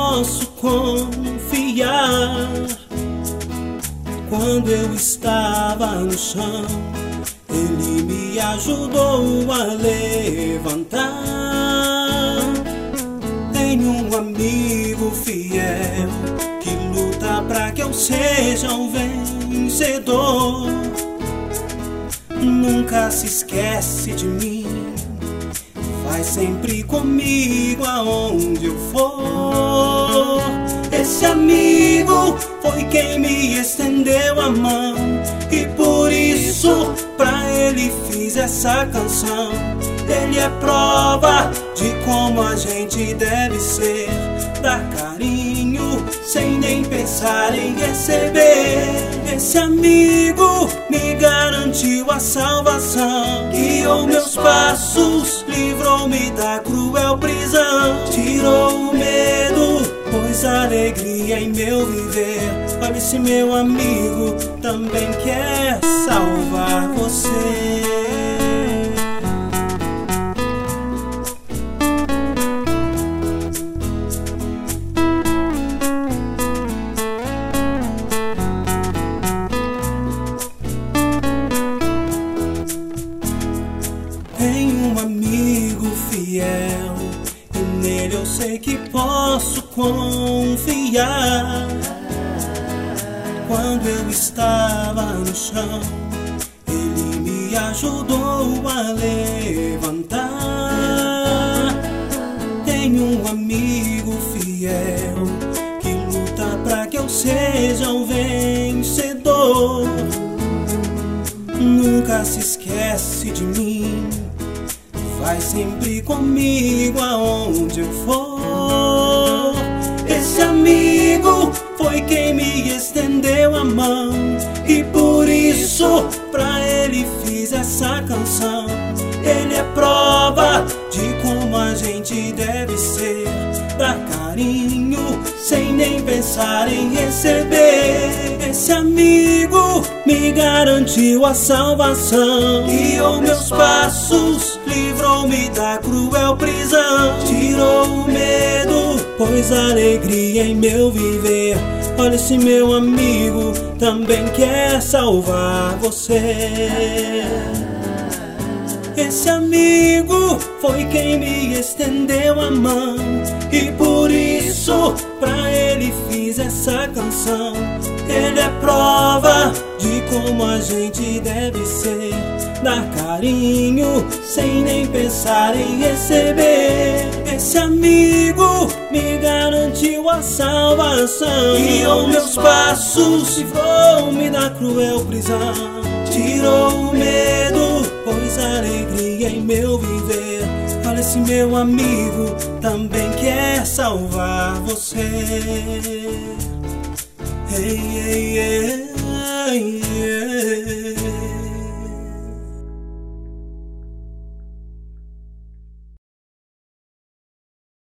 posso confiar. Quando eu estava no chão, Ele me ajudou a levantar. Tenho um amigo fiel que luta pra que eu seja um vencedor. Nunca se esquece de mim, vai sempre comigo aonde eu for. Esse amigo foi quem me estendeu a mão, e por isso pra ele fiz essa canção. Ele é prova de como a gente deve ser, dar carinho sem nem pensar em receber. Esse amigo me garantiu a salvação, guiou meus passos, livrou-me da cruel prisão, tirou o medo, pôs alegria em meu viver. Olha, esse meu amigo também quer salvar você. Tenho um amigo fiel, e nele eu sei que posso confiar. Quando eu estava no chão, Ele me ajudou a levantar. Tenho um amigo fiel que luta pra que eu seja um vencedor. Nunca se esquece de mim, vai sempre comigo aonde eu for. Esse amigo foi quem me estendeu a mão, e por isso pra ele fiz essa canção. Ele é prova de como a gente deve ser, dar carinho sem nem pensar em receber. Esse amigo me garantiu a salvação, guiou meus passos, livrou-me da cruel prisão, tirou o medo, pôs alegria em meu viver. Olha, esse meu amigo também quer salvar você. Esse amigo foi quem me estendeu a mão, e por isso pra ele fiz essa canção. Ele é prova de como a gente deve ser, dar carinho sem nem pensar em receber. Esse amigo me garantiu a salvação, guiou meus passos, livrou-me da cruel prisão, tirou o medo, pôs alegria em meu viver. Olha, esse meu amigo também quer salvar você. Hey, hey, yeah, yeah.